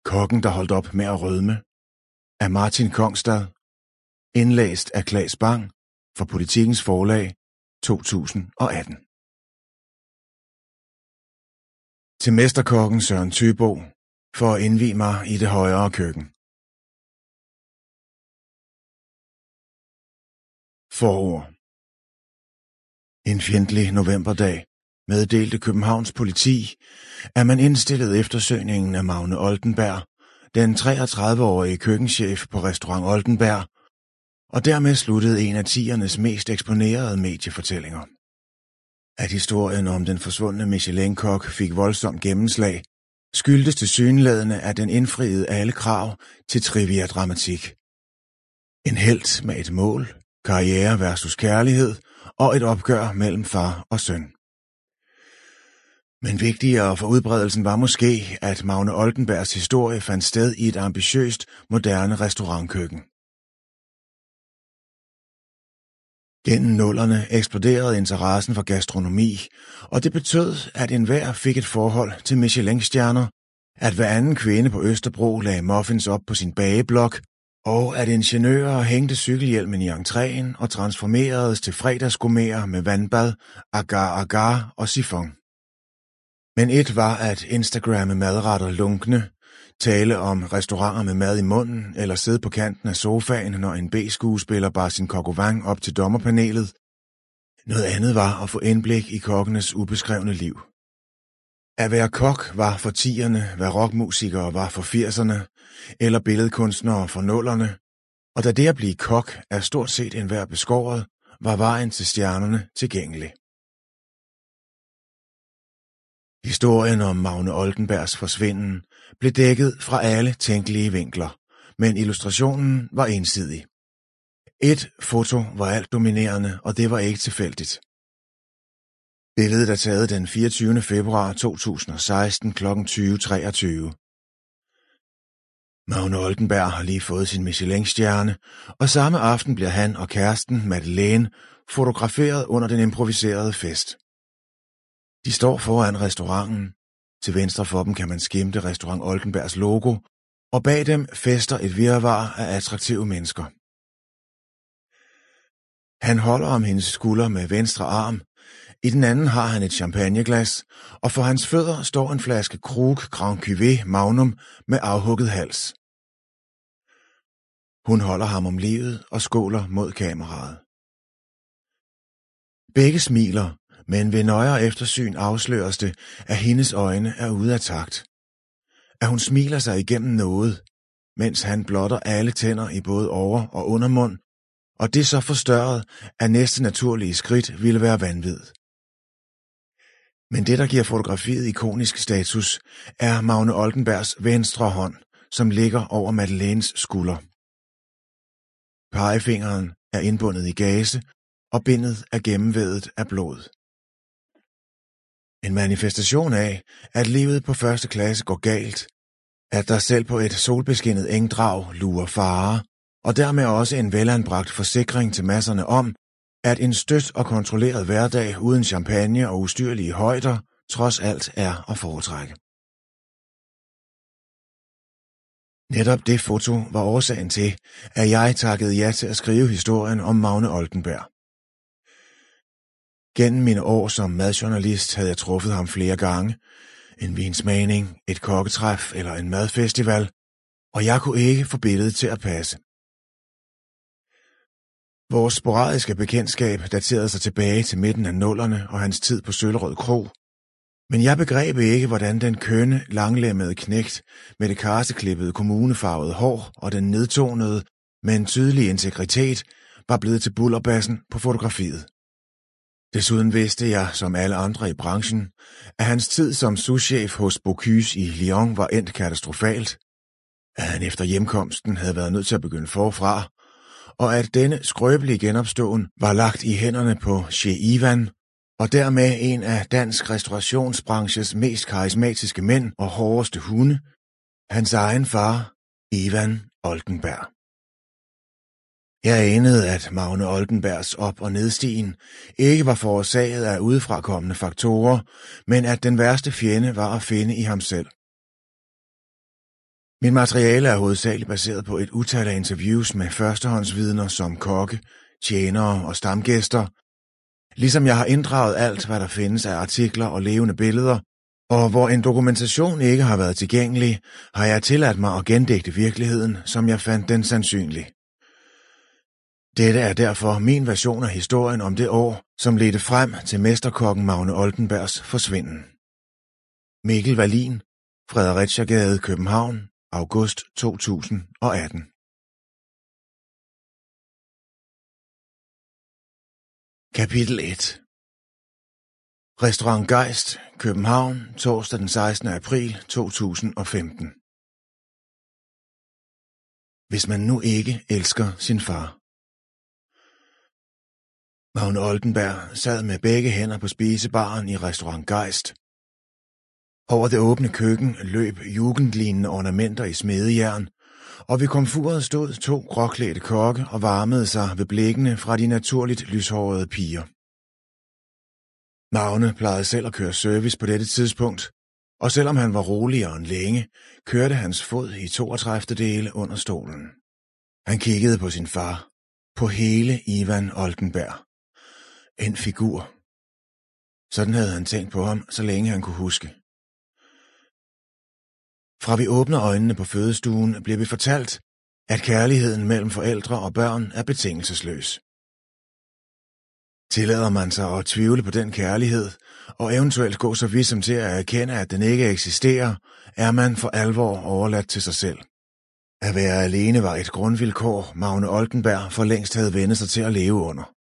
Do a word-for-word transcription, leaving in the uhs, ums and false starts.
Kokken, der holdt op med at rødme af Martin Kongstad. Indlæst af Claes Bang for Politikens Forlag to tusind og atten. Til mesterkokken Søren Thybo for at indvie mig i det højere køkken. Forord. En fjendtlig novemberdag meddelte Københavns politi, at man indstillede eftersøgningen af Magne Oldenberg, den treogtredive-årige køkkenchef på Restaurant Oldenberg, og dermed sluttede en af tiernes mest eksponerede mediefortællinger. At historien om den forsvundne Michelin-kok fik voldsomt gennemslag, skyldtes tilsyneladende, at den indfriede alle krav til trivia-dramatik. En helt med et mål, karriere versus kærlighed og et opgør mellem far og søn. Men vigtigere for udbredelsen var måske, at Magne Oldenbergs historie fandt sted i et ambitiøst, moderne restaurantkøkken. Gennem nullerne eksploderede interessen for gastronomi, og det betød, at enhver fik et forhold til Michelin-stjerner, at hver anden kvinde på Østerbro lagde muffins op på sin bageblok, og at ingeniører hængte cykelhjelmen i entréen og transformeredes til fredagsgourmeter med vandbad, agar-agar og sifon. Men et var at Instagramme madretter lunkne, tale om restauranter med mad i munden eller sidde på kanten af sofaen, når en B-skuespiller bar sin coq au vin op til dommerpanelet. Noget andet var at få indblik i kokkenes ubeskrevne liv. At være kok var for tierne, hvad rockmusikere var for firserne, eller billedkunstnere for nullerne, og da det at blive kok er stort set enhver beskåret, var vejen til stjernerne tilgængelig. Historien om Magne Oldenbergs forsvinden blev dækket fra alle tænkelige vinkler, men illustrationen var ensidig. Et foto var alt dominerende, og det var ikke tilfældigt. Billedet er taget den fireogtyvende februar to tusind og seksten kl. tyve treogtyve. Magne Oldenberg har lige fået sin Michelin-stjerne, og samme aften bliver han og kæresten Madeleine fotograferet under den improviserede fest. De står foran restauranten. Til venstre for dem kan man skimte Restaurant Oldenbergs logo, og bag dem fester et virvar af attraktive mennesker. Han holder om hendes skulder med venstre arm, i den anden har han et champagneglas, og for hans fødder står en flaske Krug Grand Cuvée Magnum med afhugget hals. Hun holder ham om livet og skåler mod kameraet. Begge smiler, men ved nøjere eftersyn afsløres det, at hendes øjne er ude af takt. At hun smiler sig igennem noget, mens han blotter alle tænder i både over- og undermund, og det er så forstørret, at næste naturlige skridt ville være vanvid. Men det, der giver fotografiet ikonisk status, er Magne Oldenbergs venstre hånd, som ligger over Madeleines skulder. Pegefingeren er indbundet i gaze, og bindet er gennemvædet af blod. En manifestation af, at livet på første klasse går galt, at der selv på et solbeskinnet engdrag lurer fare, og dermed også en velanbragt forsikring til masserne om, at en støt og kontrolleret hverdag uden champagne og ustyrlige højder trods alt er at foretrække. Netop det foto var årsagen til, at jeg takkede ja til at skrive historien om Magne Oldenberg. Gennem mine år som madjournalist havde jeg truffet ham flere gange, en vinsmagning, et kokketræf eller en madfestival, og jeg kunne ikke få billedet til at passe. Vores sporadiske bekendtskab daterede sig tilbage til midten af nullerne og hans tid på Søllerød Kro, men jeg begreb ikke, hvordan den kønne, langlemmede knægt med det karseklippede kommunefarvede hår og den nedtonede, men tydelige integritet var blevet til bullerbassen på fotografiet. Desuden vidste jeg, som alle andre i branchen, at hans tid som souschef hos Bocuse i Lyon var endt katastrofalt, at han efter hjemkomsten havde været nødt til at begynde forfra, og at denne skrøbelige genopståen var lagt i hænderne på Chez Ivan, og dermed en af dansk restaurationsbranches mest karismatiske mænd og hårdeste hunde, hans egen far, Ivan Oldenberg. Jeg anede, at Magne Oldenbergs op- og nedstigen ikke var forårsaget af udefrakommende faktorer, men at den værste fjende var at finde i ham selv. Mit materiale er hovedsageligt baseret på et utal af interviews med førstehåndsvidner som kokke, tjenere og stamgæster, ligesom jeg har inddraget alt, hvad der findes af artikler og levende billeder, og hvor en dokumentation ikke har været tilgængelig, har jeg tilladt mig at gendigte virkeligheden, som jeg fandt den sandsynlig. Dette er derfor min version af historien om det år, som ledte frem til mesterkokken Magne Oldenbergs forsvinden. Mikkel Wallin, Fredericiagade, København, august to tusind og atten. Kapitel et. Restaurant Geist, København, torsdag den sekstende april to tusind og femten. Hvis man nu ikke elsker sin far. Magne Oldenberg sad med begge hænder på spisebaren i Restaurant Geist. Over det åbne køkken løb jugendlignende ornamenter i smedejern, og ved komfuret stod to gråklædte kokke og varmede sig ved blikkene fra de naturligt lyshårede piger. Magne plejede selv at køre service på dette tidspunkt, og selvom han var roligere end længe, kørte hans fod i toogtredive dele under stolen. Han kiggede på sin far, på hele Ivan Oldenberg. En figur. Sådan havde han tænkt på ham, så længe han kunne huske. Fra vi åbner øjnene på fødestuen, bliver vi fortalt, at kærligheden mellem forældre og børn er betingelsesløs. Tillader man sig at tvivle på den kærlighed, og eventuelt gå så vidt som til at erkende, at den ikke eksisterer, er man for alvor overladt til sig selv. At være alene var et grundvilkår, Magne Oldenberg for længst havde vendt sig til at leve under.